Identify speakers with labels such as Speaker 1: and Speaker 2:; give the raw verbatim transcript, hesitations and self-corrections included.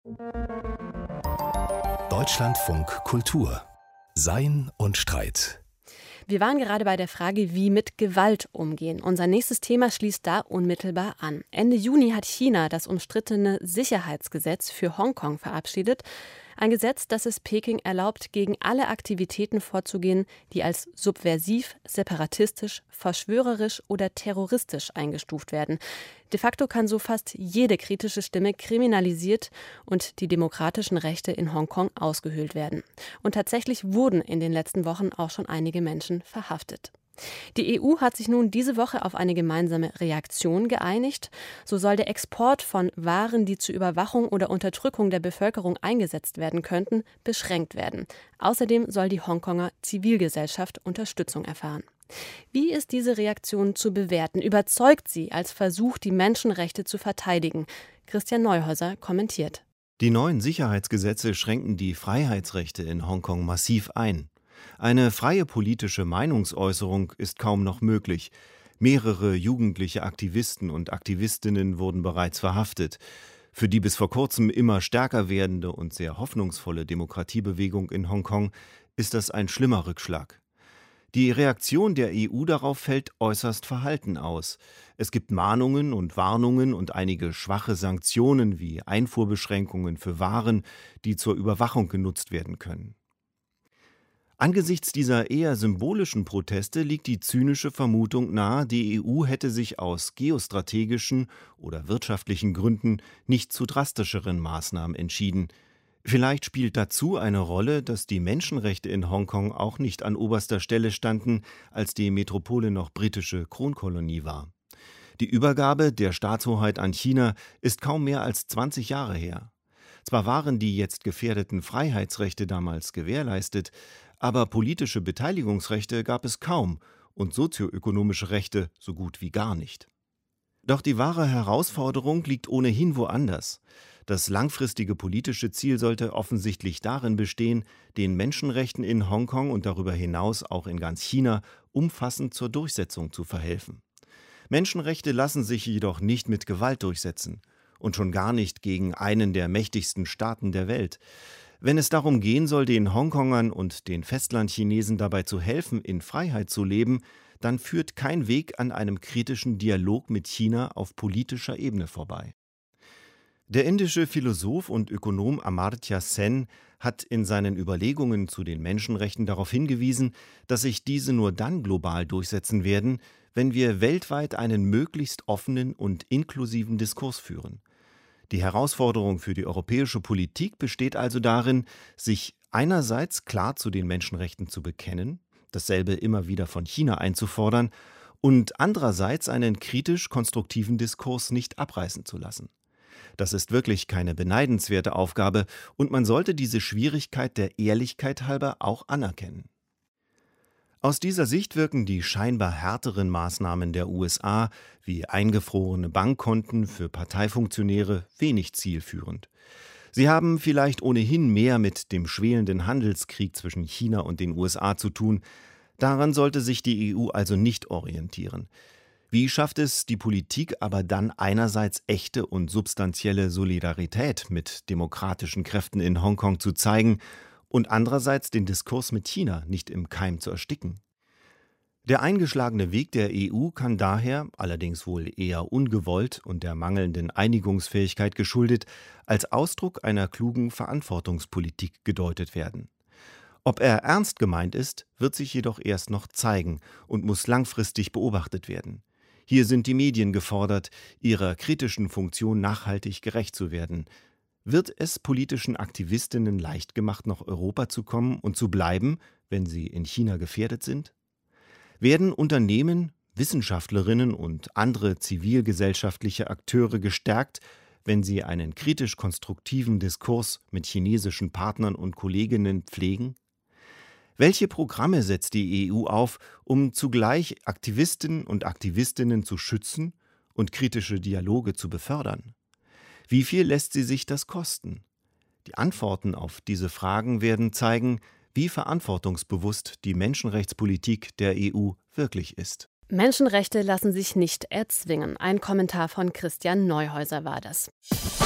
Speaker 1: Deutschlandfunk Kultur. Sein und Streit.
Speaker 2: Wir waren gerade bei der Frage, wie mit Gewalt umgehen. Unser nächstes Thema schließt da unmittelbar an. Ende Juni hat China das umstrittene Sicherheitsgesetz für Hongkong verabschiedet. Ein Gesetz, das es Peking erlaubt, gegen alle Aktivitäten vorzugehen, die als subversiv, separatistisch, verschwörerisch oder terroristisch eingestuft werden. De facto kann so fast jede kritische Stimme kriminalisiert und die demokratischen Rechte in Hongkong ausgehöhlt werden. Und tatsächlich wurden in den letzten Wochen auch schon einige Menschen verhaftet. Die E U hat sich nun diese Woche auf eine gemeinsame Reaktion geeinigt. So soll der Export von Waren, die zur Überwachung oder Unterdrückung der Bevölkerung eingesetzt werden könnten, beschränkt werden. Außerdem soll die Hongkonger Zivilgesellschaft Unterstützung erfahren. Wie ist diese Reaktion zu bewerten? Überzeugt sie als Versuch, die Menschenrechte zu verteidigen? Christian Neuhäuser kommentiert.
Speaker 3: Die neuen Sicherheitsgesetze schränken die Freiheitsrechte in Hongkong massiv ein. Eine freie politische Meinungsäußerung ist kaum noch möglich. Mehrere jugendliche Aktivisten und Aktivistinnen wurden bereits verhaftet. Für die bis vor kurzem immer stärker werdende und sehr hoffnungsvolle Demokratiebewegung in Hongkong ist das ein schlimmer Rückschlag. Die Reaktion der E U darauf fällt äußerst verhalten aus. Es gibt Mahnungen und Warnungen und einige schwache Sanktionen wie Einfuhrbeschränkungen für Waren, die zur Überwachung genutzt werden können. Angesichts dieser eher symbolischen Proteste liegt die zynische Vermutung nahe, die E U hätte sich aus geostrategischen oder wirtschaftlichen Gründen nicht zu drastischeren Maßnahmen entschieden. Vielleicht spielt dazu eine Rolle, dass die Menschenrechte in Hongkong auch nicht an oberster Stelle standen, als die Metropole noch britische Kronkolonie war. Die Übergabe der Staatshoheit an China ist kaum mehr als zwanzig Jahre her. Zwar waren die jetzt gefährdeten Freiheitsrechte damals gewährleistet, aber politische Beteiligungsrechte gab es kaum und sozioökonomische Rechte so gut wie gar nicht. Doch die wahre Herausforderung liegt ohnehin woanders. Das langfristige politische Ziel sollte offensichtlich darin bestehen, den Menschenrechten in Hongkong und darüber hinaus auch in ganz China umfassend zur Durchsetzung zu verhelfen. Menschenrechte lassen sich jedoch nicht mit Gewalt durchsetzen und schon gar nicht gegen einen der mächtigsten Staaten der Welt. Wenn es darum gehen soll, den Hongkongern und den Festlandchinesen dabei zu helfen, in Freiheit zu leben, dann führt kein Weg an einem kritischen Dialog mit China auf politischer Ebene vorbei. Der indische Philosoph und Ökonom Amartya Sen hat in seinen Überlegungen zu den Menschenrechten darauf hingewiesen, dass sich diese nur dann global durchsetzen werden, wenn wir weltweit einen möglichst offenen und inklusiven Diskurs führen. Die Herausforderung für die europäische Politik besteht also darin, sich einerseits klar zu den Menschenrechten zu bekennen, dasselbe immer wieder von China einzufordern und andererseits einen kritisch-konstruktiven Diskurs nicht abreißen zu lassen. Das ist wirklich keine beneidenswerte Aufgabe und man sollte diese Schwierigkeit der Ehrlichkeit halber auch anerkennen. Aus dieser Sicht wirken die scheinbar härteren Maßnahmen der U S A, wie eingefrorene Bankkonten für Parteifunktionäre, wenig zielführend. Sie haben vielleicht ohnehin mehr mit dem schwelenden Handelskrieg zwischen China und den U S A zu tun. Daran sollte sich die E U also nicht orientieren. Wie schafft es die Politik aber dann einerseits echte und substanzielle Solidarität mit demokratischen Kräften in Hongkong zu zeigen und andererseits den Diskurs mit China nicht im Keim zu ersticken? Der eingeschlagene Weg der E U kann daher, allerdings wohl eher ungewollt und der mangelnden Einigungsfähigkeit geschuldet, als Ausdruck einer klugen Verantwortungspolitik gedeutet werden. Ob er ernst gemeint ist, wird sich jedoch erst noch zeigen und muss langfristig beobachtet werden. Hier sind die Medien gefordert, ihrer kritischen Funktion nachhaltig gerecht zu werden. Wird es politischen Aktivistinnen leicht gemacht, nach Europa zu kommen und zu bleiben, wenn sie in China gefährdet sind? Werden Unternehmen, Wissenschaftlerinnen und andere zivilgesellschaftliche Akteure gestärkt, wenn sie einen kritisch-konstruktiven Diskurs mit chinesischen Partnern und Kolleginnen pflegen? Welche Programme setzt die E U auf, um zugleich Aktivisten und Aktivistinnen zu schützen und kritische Dialoge zu befördern? Wie viel lässt sie sich das kosten? Die Antworten auf diese Fragen werden zeigen, wie verantwortungsbewusst die Menschenrechtspolitik der E U wirklich ist.
Speaker 2: Menschenrechte lassen sich nicht erzwingen. Ein Kommentar von Christian Neuhäuser war das.